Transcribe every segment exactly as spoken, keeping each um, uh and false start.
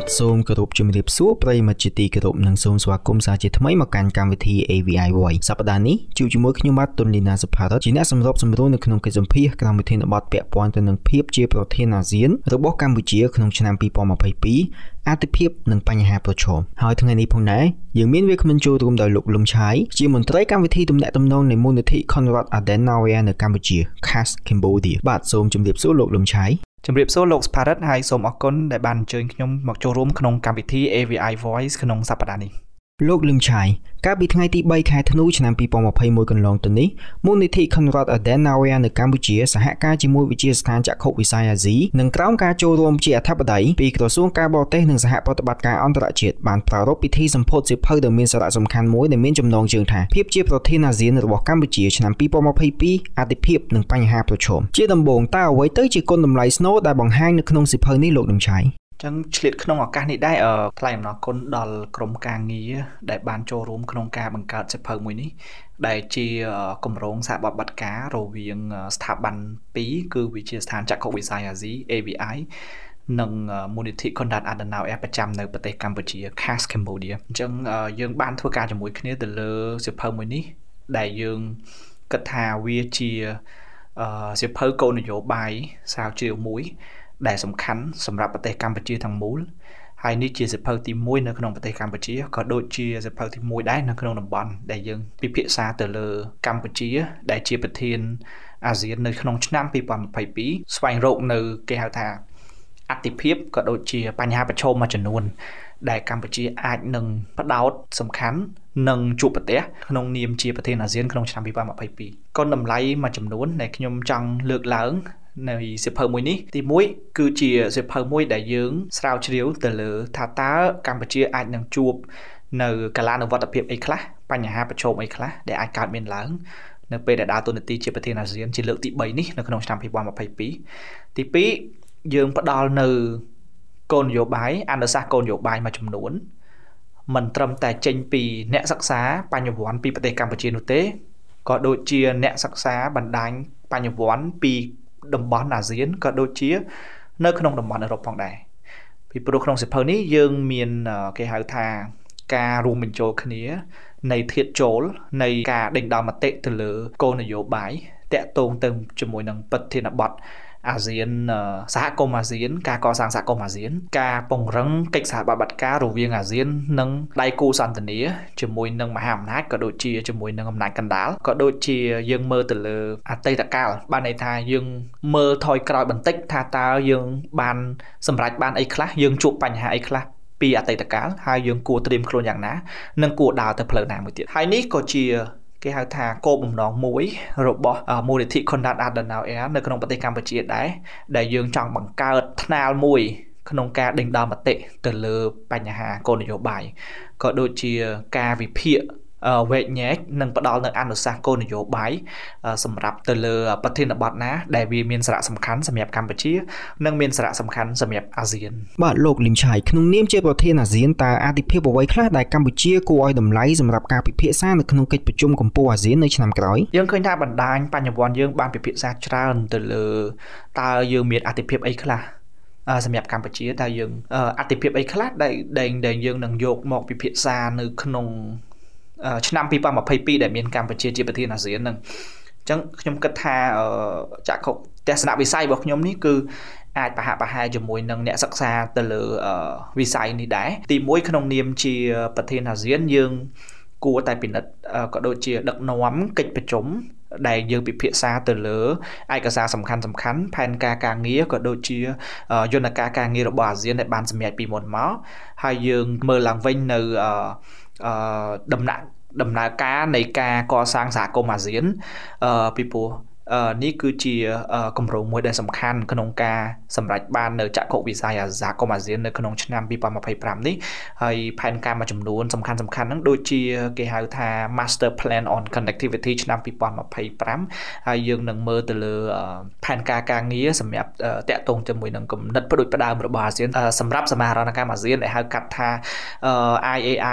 សូមគោរពជំរាបសួរប្រិយមិត្តជាទីគោរពនិងសូមស្វាគមន៍សាជាថ្មីមកកាន់កម្មវិធី เอ วี ไอ Voice សប្តាហ៍នេះជួបជាមួយខ្ញុំបាទតុនលីណាសុផារ៉ាត់ជាអ្នកសម្របសម្រួលនៅក្នុងកិច្ចសម្ភាសន៍ក្រោមវិធានបទពាក់ព័ន្ធទៅនឹងភាពជាប្រធានអាស៊ានរបស់កម្ពុជាក្នុងឆ្នាំពីរពាន់ម្ភៃពីរអាទិភាពនិងបញ្ហាប្រឈមហើយថ្ងៃនេះផងដែរយើងមានវាគ្មិនចូលរួមដោយលោកលឹមឆាយជាមន្ត្រីកម្មវិធីទំនាក់ទំនងនៃមូលនិធិ Konrad Adenauer នៅកម្ពុជា C A S Cambodia បាទសូមជម្រាបសួរលោកលឹមឆាយជំរាបសួរលោកសុផារ៉ាត់ហើយសូមអរគុណដែលបានអញ្ជើញខ្ញុំមកចូលរួមក្នុងកម្មវិធី เอ วี ไอ Voice ក្នុងសប្តាហ៍នេះលោកលឹមឆាយកាលពីថ្ងៃទីបីខែធ្នូឆ្នាំពីរពាន់ម្ភៃមួយកន្លងទៅនេះមូលនិធិ Konrad Adenauer នៅកម្ពុជាសហការជាមួយវិទ្យាស្ថានចក្ខុវិស័យអាស៊ីនិងក្រោមការចូលរួមជាអធិបតីពីក្រសួងការបរទេសនិងសហប្រតិបត្តិការអន្តរជាតិបានប្រារព្ធពិធីសម្ពោធសៀវភៅដ៏មានសារៈសំខាន់មួយដែលមានចំណងជើងថាភាពជាប្រធានអាស៊ានរបស់កម្ពុជាឆ្នាំពីរពាន់ម្ភៃពីរអាទិភាពនិងបញ្ហាប្រឈមជាដំបូងតើអ្វីទៅជាគុណតម្លៃស្នូលដែលបង្ហាញនៅក្នុងសៀវភៅនេះលោកលឹមឆាយចឹងឆ្លៀតក្នុងឱកាសនេះដែរថ្លែងអំណរគុណដល់ក្រុមការងារដែលបានចូលរួមក្នុងការបង្កើតសៀវភៅមួយនេះដែលជាគម្រោងសហប្រតិបត្តិការរវាងស្ថាប័នពីរគឺវិទ្យាស្ថានចក្ខុវិស័យអាស៊ី เอ วี ไอ និងមូលនិធិ Konrad Adenauer ប្រចាំនៅប្រទេសកម្ពុជា C A S Cambodia អញ្ចឹងយើងបានធ្វើការជាមួយគ្នាទៅលើសៀវភៅមួយនេះដែលយើងគិតថាវាជាសៀវភៅគោលនយោបាយស្រាវជ្រាវមួយដែលសំខាន់សម្រាប់ប្រទេសកម្ពុជាទាំងមូលហើយនេះជាសៀវភៅទីមួយនៅក្នុងប្រទេសកម្ពុជាក៏ដូចជាសៀវភៅទីមួយដែរនៅក្នុងតំបន់ដែលយើងពិភាក្សាទៅលើកម្ពុជាដែលជាប្រធានអាស៊ាននៅក្នុងឆ្នាំពីរពាន់ម្ភៃពីរស្វែងរកនៅគេហៅថាអតិភិបក៏ដូចជាបញ្ហាប្រឈមមួយចំនួនដែលកម្ពុជាអាចនឹងផ្ដោតសំខាន់នឹងជួបប្រទះក្នុងនាមជាប្រធានអាស៊ានក្នុងឆ្នាំពីរពាន់ម្ភៃពីរគុណតម្លៃមួយចំនួនដែលខ្ញុំចង់លើកឡើងនៅសៀវភៅមួយនេះទីមួយគឺជាសៀវភៅមួយដែលយើងស្រាវជ្រាវទៅលើថាតើកម្ពុជាអាចនឹងជួបនៅកាលានុវត្តភាពអីខ្លះបញ្ហាប្រឈមអីខ្លះដែលអាចកើតមានឡើងនៅពេលដែលដើរតួនាទីជាប្រធានអាស៊ានជាលើកទីបីនេះនៅក្នុងឆ្នាំពីរពាន់ម្ភៃពីរទីពីរយើងផ្ដល់នៅគោលនយោបាយអនុសាសន៍គោលនយោបាយមួយចំនួនមិនត្រឹមតែចេញពីអ្នកសិក្សាបញ្ញវន្តពីប្រទេសកម្ពុជានោះទេក៏ដូចជាអ្នកសិក្សាបណ្ដាញបញ្ញវន្តពីតំបន់អាស៊ានក៏ដូចជានៅក្នុងតំបន់អឺរ៉ុបផងដែរពីព្រោះក្នុងសៀវភៅនេះយើងមានគេហៅថាការរួមបញ្ចូលគ្នានៃធាតុចូលនៃការដេញដោលមតិទៅលើគោលនយោបាយតាក់ទងទៅជាមួយនឹងប្រធានបទអាស៊ានសហគមន៍អាស៊ានការកសាងសហគមន៍អាស៊ានការពង្រឹងកិច្ចសហប្រតិបត្តិការរវាងអាស៊ាននិងដៃគូសន្ទនាជាមួយនឹងមហាអំណាចក៏ដូចជាជាមួយនឹងអំណាចកណ្ដាលក៏ដូចជាយើងមើលទៅលើអតីតកាលបានន័យថាយើងមើលថយក្រោយបន្តិចថាតើយើងបានសម្រេចបានអីខ្លះយើងជួបបញ្ហាអីខ្លះពីអតីតកាលហើយយើងគួរត្រៀមខ្លួនយ៉ាងណានិងគួរដើរទៅផ្លូវណាមួយទៀតហើយនេះក៏ជាគេហៅថាគោលបំណងមួយរបស់មូលនិធិ Konrad Adenauer នៅក្នុងប្រទេសកម្ពុជាដែរដែលយើងចង់បង្កើតថ្នាលមួយក្នុងការដេញដោលមតិទៅលើបញ្ហាគោលនយោបាយក៏ដូចជាការវិភាគវែកញែកនិងផ្ដល់នៅអនុសាសន៍គោលនយោបាយសម្រាប់ទៅលើប្រធានបទណាដែលវាមានសារៈសំខាន់សម្រាប់កម្ពុជានិងមានសារៈសំខាន់សម្រាប់អាស៊ានបាទលោកលឹមឆាយក្នុងនាមជាប្រធានអាស៊ានតើអាទិភាពអ្វីខ្លះដែលកម្ពុជាគួរឲ្យតម្លៃសម្រាប់ការពិភាក្សានៅក្នុងកិច្ចប្រជុំកំពូលអាស៊ាននៅឆ្នាំក្រោយយើងឃើញថាបណ្ដាញបញ្ញវន្តយើងបានពិភាក្សាច្រើនទៅលើតើយើងមានអាទិភាពអីខ្លះសម្រាប់កម្ពុជាតើយើងអាទិភាពអីខ្លះដែលដែលយើងនឹងយកមកពិភាក្សានៅក្នុងឆ្នាំពីរពាន់ម្ភៃពីរដែលមានកម្ពុជាជាប្រធានអាស៊ានហ្នឹងអញ្ចឹងខ្ញុំគិតថាចក្ខុទស្សនវិស័យរបស់ខ្ញុំនេះគឺអាចប្រហាក់ប្រហែលជាមួយនឹងអ្នកសិក្សាទៅលើវិស័យនេះដែរទីមួយក្នុងនាមជាប្រធានអាស៊ានយើងគួរតែពិនិត្យក៏ដូចជាដឹកនាំកិច្ចប្រជុំដែលយើងពិភាក្សាទៅលើឯកសារសំខាន់សំខាន់ផែនការការងារក៏ដូចជាយន្តការការងាររបស់អាស៊ានដែលបានសម្រេចពីមុនមកហើយយើងមើលឡើងវិញនៅអឺដំណាក់ដំណើរការនៃការកសាងសហគមន៍អាស៊ានអឺពីព្រោះនេះគឺជាគម្រោងមួយដែលសំខាន់ក្នុងការសម្រេចបាននៅចក្ខុវិស័យសហគមន៍អាស៊ាននៅក្នុងឆ្នាំពីរពាន់ម្ភៃប្រាំនេះហើយផែនការមួយចំនួនសំខាន់សំខាន់ហ្នឹងដូចជាគេហៅថា Master Plan on Connectivity ឆ្នាំពីរពាន់ម្ភៃប្រាំហើយយើងនឹងមើលទៅលើផែនការការងារសម្រាប់តាក់ទងជាមួយនឹងគំនិតផ្ដួចផ្ដើមរបស់អាស៊ានសម្រាប់សមាហរណកម្មអាស៊ានដែលហៅកាត់ថា ไอ เอ ไอ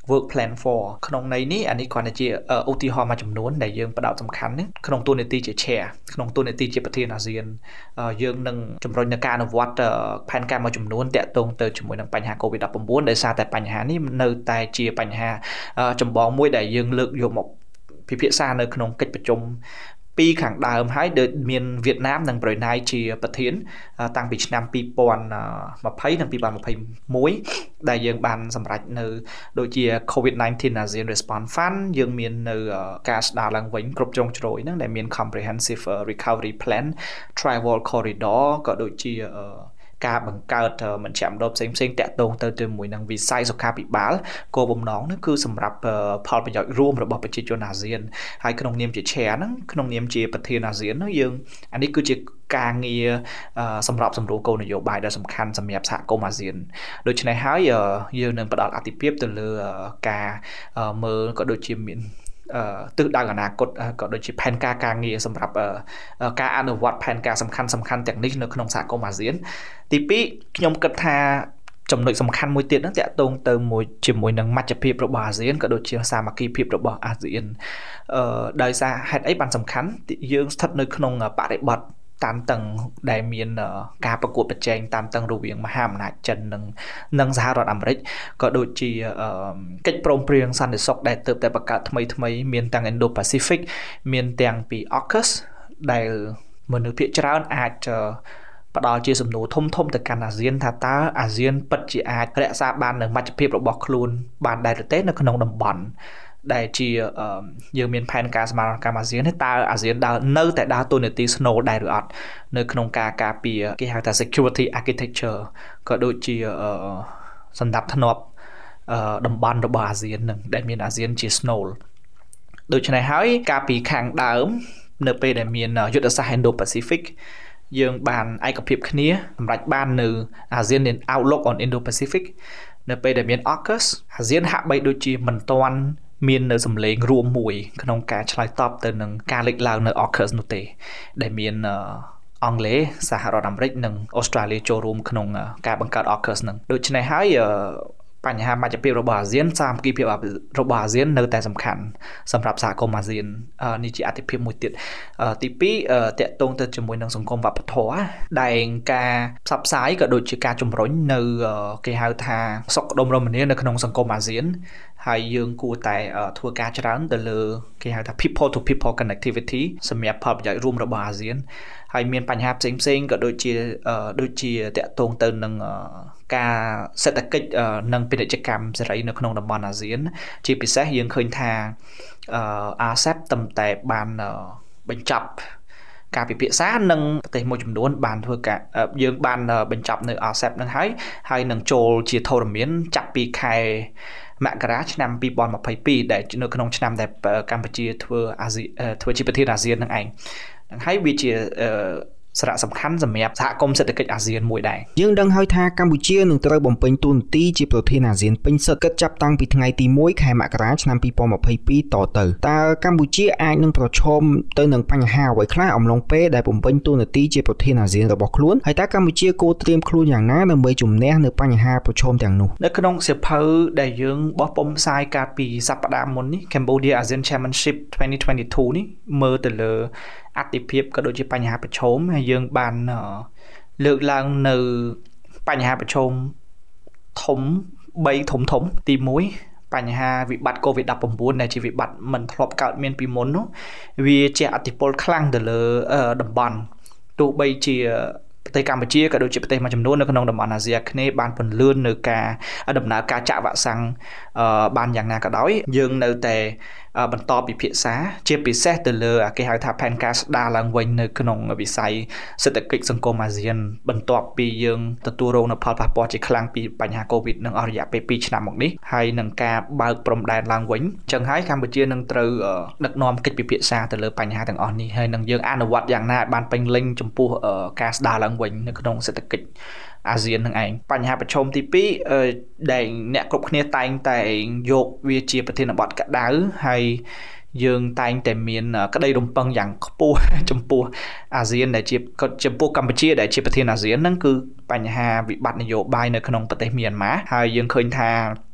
work plan for ក្នុងន័យនេះអានេះគ្រាន់តែជាឧទាហរណ៍មួយចំនួនដែលយើងផ្ដោតសំខាន់ក្នុងតួនាទីជា chair ក្នុងតួនាទីជាប្រធានអាស៊ានយើងនឹងជំរុញនៅការអនុវត្តផែនការមួយចំនួនតាក់ទងទៅជាមួយនឹងបញ្ហា COVID ដប់ប្រាំន ដោយសារតែបញ្ហានេះនៅតែជាបញ្ហាចម្បងមួយដែលយើងលើកយកមកពិភាក្សានៅក្នុងកិច្ចប្រជុំពីខាងដើមហើយដែលមានវៀតណាមនិងប្រ៊ុយណៃជាប្រធានតាំងពីឆ្នាំពីរពាន់ยี่สิบនិងពីរពាន់ยี่สิบเอ็ดដែលយើងបានសម្រេចនៅដូចជា COVID 19 ASEAN Response Fund យើងមាននៅការស្ដារឡើងវិញគ្រប់ជ្រុងជ្រោយហ្នឹងដែលមាន Comprehensive Recovery Plan Travel Corridor ក៏ដូចជាការបង្កើតមជ្ឈមណ្ឌលផ្សេងៗតាក់ទងទៅជាមួយនឹងវិស័យសុខាភិបាលគោលបំណងនោះគឺសម្រាប់ផលប្រយោជន៍រួមរបស់ប្រជាជនអាស៊ានហើយក្នុងនាមជា chair ហ្នឹងក្នុងនាមជាប្រធានអាស៊ាននោះយើងអានេះគឺជាការងារសម្រាប់សម្រួលគោលនយោបាយដ៏សំខាន់សម្រាប់សហគមន៍អាស៊ានដូច្នេះហើយយើងនឹងផ្ដល់អាទិភាពទៅលើការមើលក៏ដូចជាមានទិសដៅអនាគតក៏ដូចជាផែនការការងារសម្រាប់ការអនុវត្តផែនការសំខាន់សំខាន់ទាំងនេះនៅក្នុងសហគមន៍អាស៊ានទីពីរខ្ញុំគិតថាចំណុចសំខាន់មួយទៀតហ្នឹងតាក់ទងទៅមួយជាមួយនឹងមជ្ឈភាពរបស់អាស៊ានក៏ដូចជាសាមគ្គីភាពរបស់អាស៊ានអឺដោយសារហេតុអីបានសំខាន់យើងស្ថិតនៅក្នុងបរិបទតានតឹងដែលមានការប្រកួតប្រជែងតានតឹងរវាងមហាអំណាចចិននិងនិងសហរដ្ឋអាមេរិកក៏ដូចជាកិច្ចព្រមព្រៀងសន្តិសុខដែលទើបតែបង្កើតថ្មីថ្មីមានទាំង Indo-Pacific មានទាំងពី អកូស ដែលមនុស្សភាគច្រើនអាចផ្ដល់ជាសំណួរធំធំទៅកាន់អាស៊ានថាតើអាស៊ានពិតជាអាចរក្សាបាននូវមជ្ឈភាពរបស់ខ្លួនបានដែរឬទេនៅក្នុងតំបន់ដែលជាយើងមានផែនការសមាគមអាស៊ាននេះតើអាស៊ានដើរនៅតែដើរតួនាទីស្នូលដែរឬអត់នៅក្នុងការការពារគេហៅថា security architecture ក៏ដូចជាសណ្ដាប់ធ្នាប់តំបន់របស់អាស៊ាននឹងដែលមានអាស៊ានជាស្នូលដូច្នេះហើយការពីខាងដើមនៅពេលដែលមានយុទ្ធសាស្ត្រ Indo-Pacific យើងបានឯកភាពគ្នាសម្រាប់បាននៅ ASEAN Outlook on Indo-Pacific នៅពេលដែលមាន អកូស អាស៊ានហាក់បីដូចជាមិនទាន់មាននៅសម្លេងរួមមួយក្នុងការឆ្លើយតបទៅនឹងការលេចឡើងនៅ អកូស នោះទេដែលមានអង់គ្លេសសហរដ្ឋអាមេរិកនិងអូស្ត្រាលីចូលរួមក្នុងការបង្កើត អកូស ហ្នឹងដូច្នេះហើយបញ្ហាមជ្ឈភាពរបស់អាស៊ានសាមគ្គីភាពរបស់អាស៊ាននៅតែសំខាន់សម្រាប់សហគមន៍អាស៊ាននេះជាអតិភិបមួយទៀតទីពីរតកតងទៅជាមួយនឹងសង្គមវប្បធម៌ដែលការផ្សព្វផ្សាយក៏ដូចជាការជំរុញនៅគេហៅថាសុខដុមរមនានៅក្នុងសង្គមអាស៊ានហើយយើងគួរតែធ្វើការច្រើនទៅលើគេហៅថា people to people connectivity សម្រាប់ផលប្រយោជន៍រួមរបស់អាស៊ានហើយមានបញ្ហាផ្សេងផ្សេងក៏ដូចជាដូចជាតកតងទៅនឹងការសេដ្ឋកិច្ចនិងពាណិជ្ជកម្មសេរីនៅក្នុងតំបន់អាស៊ានជាពិសេសយើងឃើញថា អាស៊េប តែងតែបានបញ្ចប់ការពិភាក្សានឹងប្រទេសមួយចំនួនបានធ្វើការយើងបានបញ្ចប់នៅ អាស៊េប នឹងហើយហើយនឹងចូលជាធរមានចាប់ពីខែមករាឆ្នាំពីរពាន់ยี่สิบเอ็ดដែលនៅក្នុងឆ្នាំដែលកម្ពុជាធ្វើអាស៊ាធ្វើជាប្រធានអាស៊ាននឹងឯងហើយវាជាសារៈសំខាន់សម្រាប់សហគមន៍សេដ្ឋកិច្ចអាស៊ានមួយដែរយើងដឹងហើយថាកម្ពុជានឹងត្រូវបំពេញតួនាទីជាប្រធានអាស៊ានពេញសិទ្ធិគិតចាប់តាំងពីថ្ងៃទីមួយខែមករាឆ្នាំពីរពាន់ยี่สิบเอ็ดតទៅតើកម្ពុជាអាចនឹងប្រឈមទៅនឹងបញ្ហាអ្វីខ្លះអំឡុងពេលដែលបំពេញតួនាទីជាប្រធានអាស៊ានរបស់ខ្លួនហើយតើកម្ពុជាគួរត្រៀមខ្លួនយ៉ាងណាដើម្បីជំនះនៅបញ្ហាប្រឈមទាំងនោះនៅក្នុងសៀវភៅដែលយើងបោះពុម្ពផ្សាយកាលពីសប្តាហ៍មុននេះ Cambodia ASEAN Chairmanship twenty twenty-two នេះមើលទៅលើអតិភិបក៏ដូចជាបញ្ហាប្រឈមហើយយើងបានលើកឡើងនៅបញ្ហាប្រឈមធំបីធំធំទីមួយបញ្ហាវិបត្តិ COVID ដប់ប្រាំន ដែលជាវិបត្តិមិនធ្លាប់កើតមានពីមុននោះវាជាឥទ្ធិពលខ្លាំងទៅលើតំបន់ទោះបីជាប្រទេសកម្ពុជាក៏ដូចជាប្រទេសមួយចំនួននៅក្នុងតំបន់អាស៊ីអាគ្នេយ៍បានពន្លឿននៅការដំណើរការចាក់វ៉ាក់សាំងបានយ៉ាងណាក៏ដោយយើងនៅតែបន្តពិភាក្សាជាពិសេសទៅលើគេហៅថាផែនការស្ដារឡើងវិញនៅក្នុងវិស័យសេដ្ឋកិច្ចសង្គមអាស៊ានបន្ទាប់ពីយើងទទួលរងនូវផលប៉ះពាល់ជាខ្លាំងពីបញ្ហា COVID នឹងអស់រយៈពេលពីរឆ្នាំមកនេះហើយនឹងការបើកព្រំដែនឡើងវិញអញ្ចឹងហើយកម្ពុជានឹងត្រូវដឹកនាំកិច្ចពិភាក្សាទៅលើបញ្ហាទាំងអស់នេះហើយនឹងយើងអនុវត្តយ៉ាងណាឲ្យបានពេញលេញចំពោះការស្ដារឡើងវិញនៅក្នុងសេដ្ឋកិច្ចអាស៊ាននឹងឯងបញ្ហាប្រឈមទីពីរដែលអ្នកគ្រប់គ្នាតែងតែយកវាជាប្រធានបទក្តៅហើយយើងតែងតែមានក្តីរំពឹងយ៉ាងខ្ពស់ចំពោះអាស៊ានដែលជាចំពោះកម្ពុជាដែលជាប្រធានអាស៊ានហ្នឹងគឺបញ្ហាវិបត្តិនយោបាយនៅក្នុងប្រទេសមីយ៉ាន់ម៉ាហើយយើងឃើញថា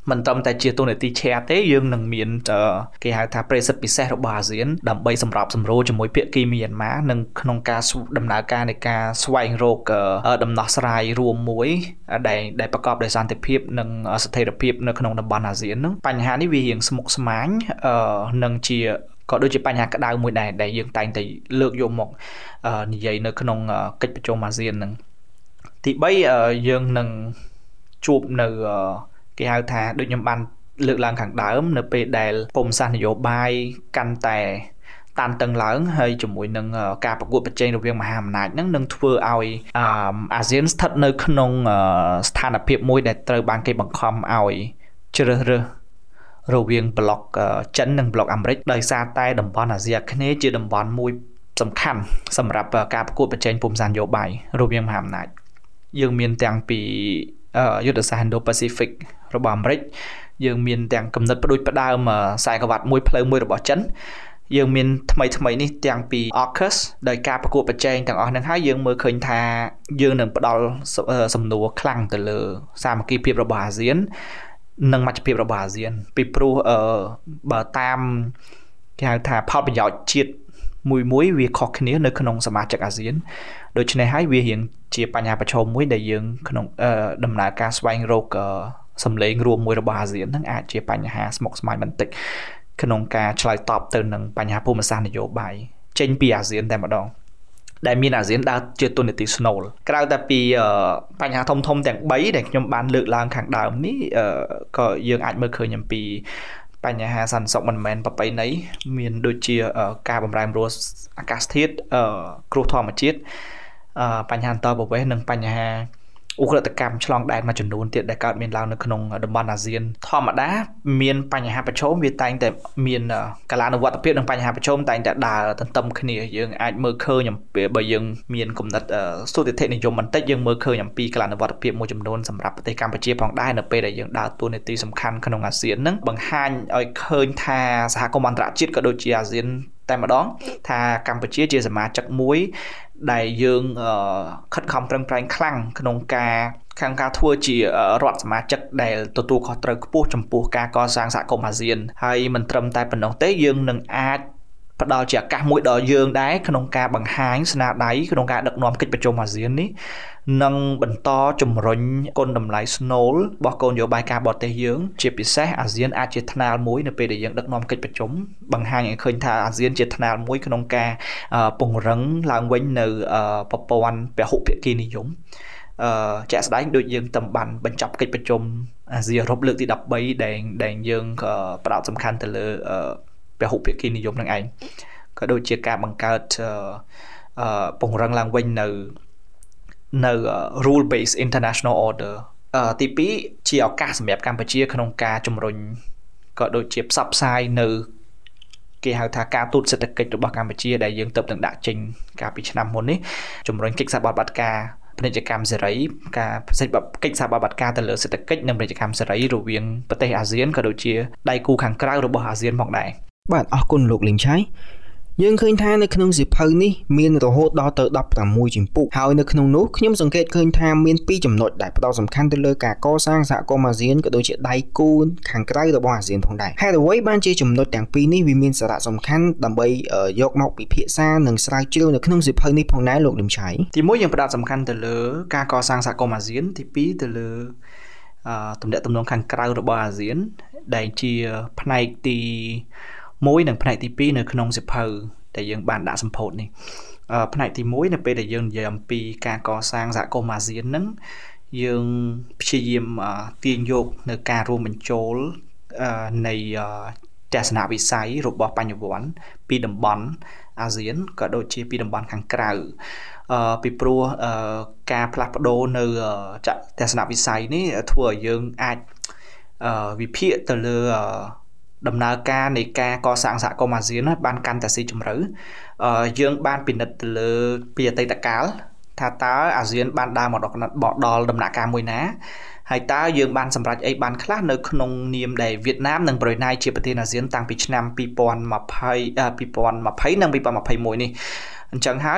មិនត្រឹមតែជាទូនាទី chair ទេយើងនឹងមានគេហៅថាប្រេសិតពិសេសរបស់អាស៊ានដើម្បីសម្របសម្រួលជាមួយភាគីមីយ៉ាន់ម៉ានិងក្នុងការដំណើរការនៃការស្វែងរកដំណោះស្រាយរួមមួយដែលដែលប្រកបដោយសន្តិភាពនិងស្ថិរភាពនៅក្នុងតំបន់អាស៊ានហ្នឹងបញ្ហានេះវារៀងស្មុគស្មាញនិងជាក៏ដូចជាបញ្ហាក្តៅមួយដែរដែលយើងតែងតែលើកយកមកនិយាយនៅក្នុងកិច្ចប្រជុំអាស៊ានហ្នឹងទីបីយើងនឹងជួបនៅគេហៅថាដូចខ្ញុំបានលើកឡើងខាងដើមនៅពេលដែលភូមិសាស្ត្រនយោបាយកាន់តែតានតឹងឡើងហើយជាមួយនឹងការប្រកួតប្រជែងរវាងមហាអំណាចហ្នឹងនឹងធ្វើឲ្យអាស៊ានស្ថិតនៅក្នុងស្ថានភាពមួយដែលត្រូវបានគេបង្ខំឲ្យជ្រើសរើសរវាងប្លុកចិននិងប្លុកអាមេរិកដោយសារតែតំបន់អាស៊ីអាគ្នេយ៍ជាតំបន់មួយសំខាន់សម្រាប់ការប្រកួតប្រជែងភូមិសាស្ត្រនយោបាយរវាងមហាអំណាចយើងមានទាំងពីយុទ្ធសាស្ត្រ Indo-Pacific របស់អាមេរិកយើងមានទាំងកំណត់ផ្ដួចផ្ដើមខ្សែក្រវ៉ាត់មួយផ្លូវមួយរបស់ចិនយើងមានថ្មីថ្មីនេះទាំងពី AUKUS ដោយការប្រកួតប្រជែងទាំងអស់ហ្នឹងហើយយើងមើលឃើញថាយើងនឹងផ្ដល់សំណួរខ្លាំងទៅលើសាមគ្គីភាពរបស់អាស៊ាននិងមជ្ឈភាពរបស់អាស៊ានពីព្រោះបើតាមគេហៅថាផលប្រយោជន៍ជាតិមួយមួយវាខុសគ្នានៅក្នុងសមាជិកអាស៊ានដូច្នេះហើយវារៀងជាបញ្ហាប្រឈមមួយដែលយើងក្នុងដំណើរការស្វែងរកសម្លេងរួមមួយរបស់អាស៊ានហ្នឹងអាចជាបញ្ហាស្មុគស្មាញបន្តិចក្នុងការឆ្លើយតបទៅនឹងបញ្ហាភូមិសាស្ត្រនយោបាយចេញពីអាស៊ានតែម្ដងដែលមានអាស៊ានដើរជាទូនាទីស្នូលក្រៅតែពីបញ្ហាធំធំទាំងបីដែលខ្ញុំបានលើកឡើងខាងដើមនេះក៏យើងអាចមើលឃើញអំពីបញ្ហាសន្តិសុខមិនមែនប្រពៃណីមានដូចជាការបម្រែបម្រួលអាកាសធាតុគ្រោះធម្មជាតិបញ្ហាអន្តរប្រវេសន៍និងបញ្ហាឧក្រិដ្ឋកម្មឆ្លងដែនមួយចំនួនទៀតដែលកើតមានឡើងនៅក្នុងតំបន់អាស៊ានធម្មតាមានបញ្ហាប្រឈមវាតែងតែមានកាលានុវត្តភាពនិងបញ្ហាប្រឈមតែងតែដើរទន្ទឹមគ្នាយើងអាចមើលឃើញអំពីបើយើងមានគំនិតស្ទុតិធិនិយមបន្តិចយើងមើលឃើញអំពីកាលានុវត្តភាពមួយចំនួនសម្រាប់ប្រទេសកម្ពុជាផងដែរនៅពេលដែលយើងដើរតួនាទីសំខាន់ក្នុងអាស៊ានហ្នឹងបង្ហាញឲ្យឃើញថាសហគមន៍អន្តរជាតិក៏ដូចជាអាស៊ានតែម្ដងថាកម្ពុជាជាសមាជិកមួយដែលយើងខិតខំប្រឹងប្រែងខ្លាំងក្នុងការខាងការធ្វើជារដ្ឋសមាជិកដែលទទួលខុសត្រូវខ្ពស់ចំពោះការកសាងសហគមន៍អាស៊ានហើយមិនត្រឹមតែប៉ុណ្ណោះទេយើងនឹងអាចផ្ដល់ជាឱកាសមួយដល់យើងដែរក្នុងការបង្ហាញស្នាដៃក្នុងការដឹកនាំកិច្ចប្រជុំអាស៊ាននេះនិងបន្តជំរុញគុណតម្លៃស្នូលរបស់គោលនយោបាយការបរទេសយើងជាពិសេសអាស៊ានអាចជាថ្នាលមួយនៅពេលដែលយើងដឹកនាំកិច្ចប្រជុំបង្ហាញឲ្យឃើញថាអាស៊ានជាថ្នាលមួយក្នុងការពង្រឹងឡើងវិញនៅប្រព័ន្ធពហុភាគីនិយមអឺជាក់ស្ដែងដូចយើងតំបានបញ្ចប់កិច្ចប្រជុំអាស៊ានអឺរ៉ុបលើកទីដប់បីដែលដែលយើងក៏ផ្ដោតសំខាន់ទៅលើពហុភាគីនិយមនឹងឯងក៏ដូចជាការបង្កើតអឺពង្រឹងឡើងវិញនៅនៅ rule based international order ទីពីរជាឱកាសសម្រាប់កម្ពុជាក្នុងការជំរុញក៏ដូចជាផ្សព្វផ្សាយនៅគេហៅថាការទូតសេដ្ឋកិច្ចរបស់កម្ពុជាដែលយើងទើបនឹងដាក់ចេញកាលពីឆ្នាំមុននេះជំរុញកិច្ចសហប្រតិបត្តិការពាណិជ្ជកម្មសេរីការផ្សេងកិច្ចសហប្រតិបត្តិការទៅលើសេដ្ឋកិច្ចនិងពាណិជ្ជកម្មសេរីរវាងប្រទេសអាស៊ានក៏ដូចជាដៃគូខាងក្រៅរបស់អាស៊ានផងដែរបាទអរគុណលោកលីងឆៃយើងឃើញថានៅក្នុងសៀវភៅនេះមានរហូតដល់ទៅដប់ប្រាំមួយជំពូកហើយនៅក្នុងនោះខ្ញុំសង្កេតឃើញថាមានពីរចំណុចដែលផ្ដោតសំខាន់ទៅលើការកសាងសហគមន៍អាស៊ានក៏ដូចជាដៃគូខាងក្រៅរបស់អាស៊ានផងដែរហេតុអ្វីបានជាចំណុចទាំងពីរនេះវាមានសារៈសំខាន់ដើម្បីយកមកពិភាក្សានិងស្រាវជ្រាវនៅក្នុងសៀវភៅនេះផងដែរលោកលឹមឆៃទីមួយយើងផ្ដោតសំខាន់ទៅលើការកសាងសហគមន៍អាស៊ានទីពីរទៅលើអឺទំនាក់ទំនងខាងក្រៅរបស់អាស៊ានដែលជាផ្នែកទីមួយនិងផ្នែកទីពីរនៅក្នុងសៀវភៅដែលយើងបានដាក់សម្ពោធនេះផ្នែកទីមួយនៅពេលដែលយើងនិយាយអំពីការកសាងសហគមន៍អាស៊ានហ្នឹងយើងព្យាយាមទាញយកនៅការរួមបញ្ចូលនៃទស្សនវិស័យរបស់បញ្ញវន្តពីតំបន់អាស៊ានក៏ដូចជាពីតំបន់ខាងក្រៅអឺពីព្រោះការផ្លាស់ប្ដូរនៅទស្សនវិស័យនេះធ្វើឲ្យយើងអាចវិភាគទៅលើដំណើរការនៃការកសាងសហគមន៍អាស៊ានបានកាន់តែស៊ីជម្រៅយើងបានពិនិត្យទៅលើពីអតីតកាលថាតើអាស៊ានបានដើរមកដល់ដំណាក់កាលមួយណាហើយតើយើងបានសម្រេចអីបានខ្លះនៅក្នុងនាមដែលវៀតណាមនិងប្រ៊ុយណៃជាប្រទេសអាស៊ានតាំងពីឆ្នាំ2020 2020និង2021នេះអញ្ចឹងហើយ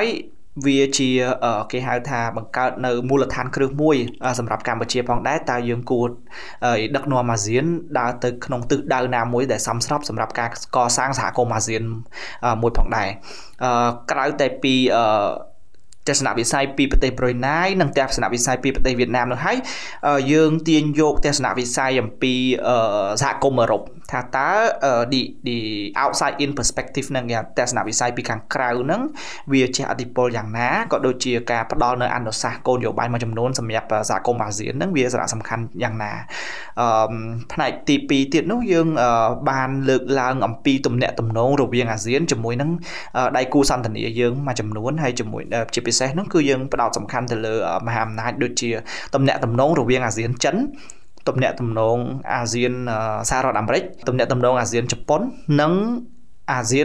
វាជាគេហៅថាបង្កើតនៅមូលដ្ឋានគ្រឹះមួយសម្រាប់កម្ពុជាផងដែរតើយើងគួរដឹកនាំអាស៊ានដើរទៅក្នុងទិសដៅណាមួយដែលសមស្របសម្រាប់ការកសាងសហគមន៍អាស៊ានមួយផងដែរក្រៅតែពីទស្សនវិស័យពីប្រទេសប្រ៊ុយណៃនិងទស្សនវិស័យពីប្រទេសវៀតណាមនោះហើយយើងទាញយកទស្សនវិស័យអំពីសហគមន៍អឺរ៉ុបថាតើ the the outside in perspective នឹងទស្សនវិស័យពីខាងក្រៅហ្នឹងវាជះឥទ្ធិពលយ៉ាងណាក៏ដូចជាការផ្ដល់នៅអនុសាសន៍គោលនយោបាយមួយចំនួនសម្រាប់សហគមន៍អាស៊ានហ្នឹងវាសារៈសំខាន់យ៉ាងណាអឺផ្នែកទីពីរទៀតនោះយើងបានលើកឡើងអំពីទំនាក់ទំនងរវាងអាស៊ានជាមួយនឹងដៃគូសន្ទនាយើងមួយចំនួនហើយជាមួយជាពិសេសនោះគឺយើងផ្ដោតសំខាន់ទៅលើមហាអំណាចដូចជាទំនាក់ទំនងរវាងអាស៊ានចិនទំនាក់ទំនងអាស៊ានសហរដ្ឋអាមេរិកទំនាក់ទំនងអាស៊ានជប៉ុននិងអាស៊ាន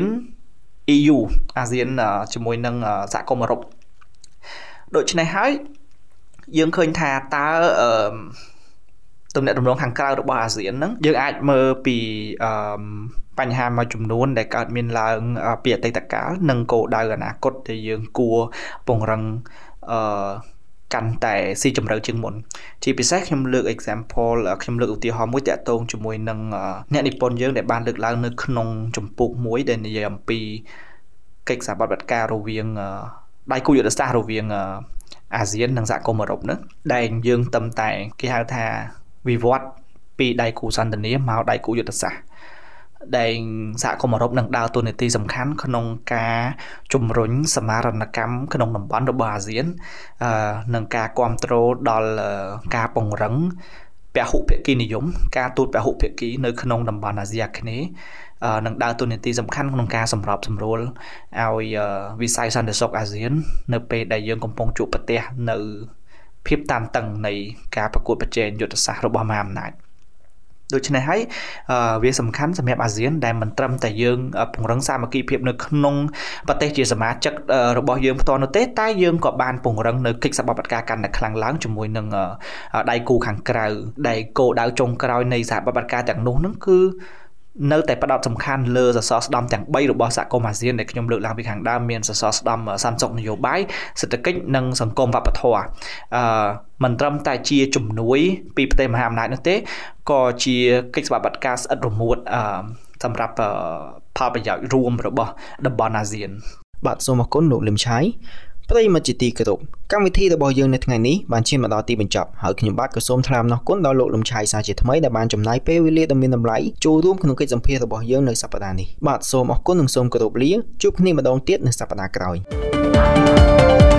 E U អាស៊ានជាមួយនឹងសហគមន៍អឺរ៉ុបដូច្នេះហើយយើងឃើញថាតើទំនាក់ទំនងខាងក្រៅរបស់អាស៊ានហ្នឹងយើងអាចមើលពីបញ្ហាមួយចំនួនដែលកើតមានឡើងពីអតីតកាលនិងគោលដៅអនាគតដែលយើងគួរពង្រឹងអឺកាន់តែស៊ីជម្រៅជាងមុនជាពិសេសខ្ញុំលើក example ខ្ញុំលើកឧទាហរណ៍មួយតាក់ទងជាមួយនឹងអ្នកនិពន្ធយើងដែលបានលើកឡើងនៅក្នុងជំពូកមួយដែលនិយាយអំពីកិច្ចសហប្រតិបត្តិការរវាងដៃគូយុទ្ធសាស្ត្ររវាងអាស៊ាននិងសហគមន៍អឺរ៉ុបហ្នឹងដែលយើងតឹមតែគេហៅថាវិវត្តពីដៃគូសន្ទនាមកដៃគូយុទ្ធសាស្ត្រដែលសហគមន៍អឺរ៉ុបនឹងដើរតួនាទីសំខាន់ក្នុងការជំរុញសមារណកម្មក្នុងតំបន់របស់អាស៊ាននិងការគ្រប់គ្រងដល់ការពង្រឹងពហុភាគីនិយមការទូតពហុភាគីនៅក្នុងតំបន់អាស៊ីអាគ្នេយ៍នឹងដើរតួនាទីសំខាន់ក្នុងការសម្របសម្រួលឲ្យវិស័យសន្តិសុខអាស៊ាននៅពេលដែលយើងកំពុងជួបប្រទះនៅភាពតានតឹងនៃការប្រកួតប្រជែងយុទ្ធសាស្ត្ររបស់មហាអំណាចដូច្នេះហើយវាសំខាន់សម្រាប់អាស៊ានដែលមិនត្រឹមតែយើងពង្រឹងសាមគ្គីភាពនៅក្នុងប្រទេសជាសមាជិករបស់យើងផ្ទាល់នោះទេតែយើងក៏បានពង្រឹងនៅកិច្ចសហប្រតិបត្តិការកាន់តែខ្លាំងឡើងជាមួយនឹងដៃគូខាងក្រៅដែលគោលដៅចុងក្រោយនៃសហប្រតិបត្តិការទាំងនោះហ្នឹងគឺនៅតែផ្ដោតសំខាន់លើសសរស្តម្ភទាំងបីរបស់សហគមន៍អាស៊ានដែលខ្ញុំលើកឡើងពីខាងដើមមានសសរស្តម្ភសន្តិសុខនយោបាយសេដ្ឋកិច្ចនិងសង្គមវប្បធម៌អឺមិនត្រឹមតែជាជំនួយពីប្រទេសមហាអំណាចនោះទេក៏ជាកិច្ចសហប្រតិបត្តិការស្អិតរមួតអឺសម្រាប់ផលប្រយោជន៍រួមរបស់តំបន់អាស៊ានបាទសូមអរគុណលោកលឹមឆៃប្រិយមិត្តជាទីគោរពកម្មវិធីរបស់យើងនៅថ្ងៃនេះបានឈានមកដល់ទីបញ្ចប់ហើយខ្ញុំបាទក៏សូមថ្លែងអំណរគុណដល់លោកលឹមឆៃសាជាថ្មីដែលបានចំណាយពេលវេលាដ៏មានតម្លៃចូលរួមក្នុងកិច្ចសម្ភាសន៍របស់យើងនៅសប្តាហ៍នេះបាទសូមអរគុណនិងសូមគោរពលាជួបគ្នាម្ដងទៀតនៅសប្តាហ៍ក្រោយ